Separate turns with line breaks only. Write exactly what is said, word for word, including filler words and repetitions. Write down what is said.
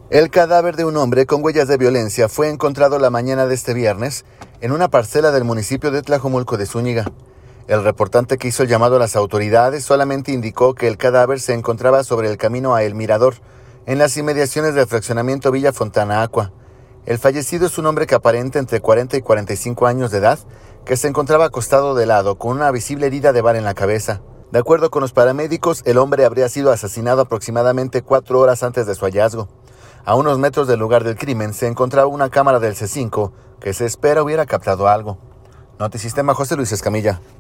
El cadáver de un hombre con huellas de violencia fue encontrado la mañana de este viernes en una parcela del municipio de Tlajomulco de Zúñiga. El reportante que hizo el llamado a las autoridades solamente indicó que el cadáver se encontraba sobre el camino a El Mirador, en las inmediaciones del fraccionamiento Villa Fontana Aqua. El fallecido es un hombre que aparenta entre cuarenta y cuarenta y cinco años de edad, que se encontraba acostado de lado con una visible herida de bala en la cabeza. De acuerdo con los paramédicos, el hombre habría sido asesinado aproximadamente cuatro horas antes de su hallazgo. A unos metros del lugar del crimen se encontraba una cámara del C cinco que se espera hubiera captado algo. Notisistema, José Luis Escamilla.